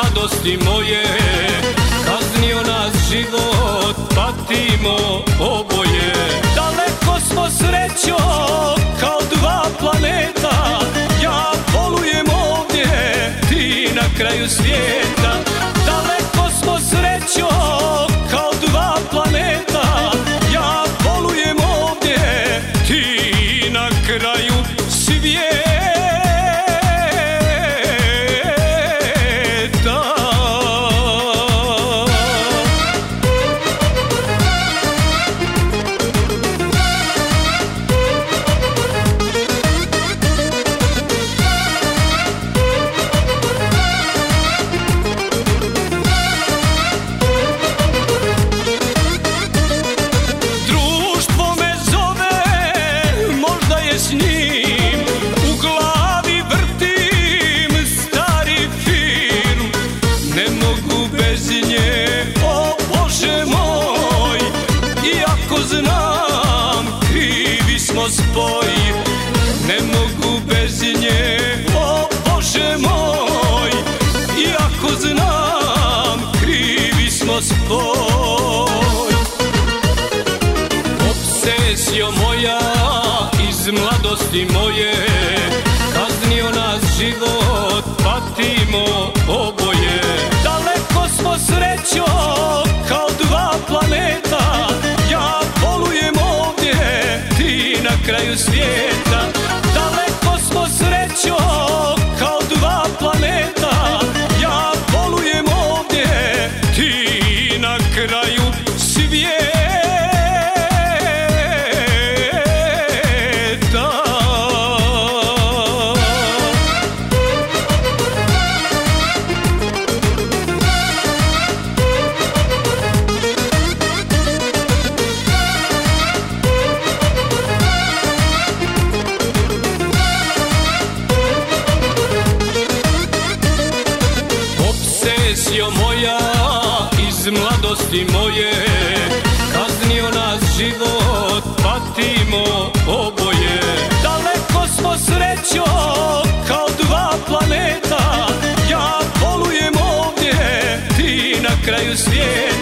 mladosti moje, kaznio nas život, patimo oboje. Daleko smo srećo kao dva planeta, ja bolujem ovdje, ti na kraju svijeta. Daleko smo srećo kao dva planeta, ja bolujem ovdje, ti na kraju svijeta. S njim u glavi vrtim stari film, ne mogu bez nje, o Bože moj. Iako znam krivi smo spoj, ne mogu bez nje, o Bože moj. Iako znam krivi smo spoj. Obsesio moja iz mladosti moje, kaznio nas život, patimo oboje. Daleko smo srećo kao dva planeta, ja bolujem ovdje, ti na kraju svijeta. Daleko smo srećo kao dva planeta, ja bolujem ovdje, ti na kraju svijeta. Obsesio moja iz mladosti moje, kaznio nas život, patimo oboje. Daleko smo srećo kao dva planeta, ja bolujem ovdje, ti na kraju svijeta.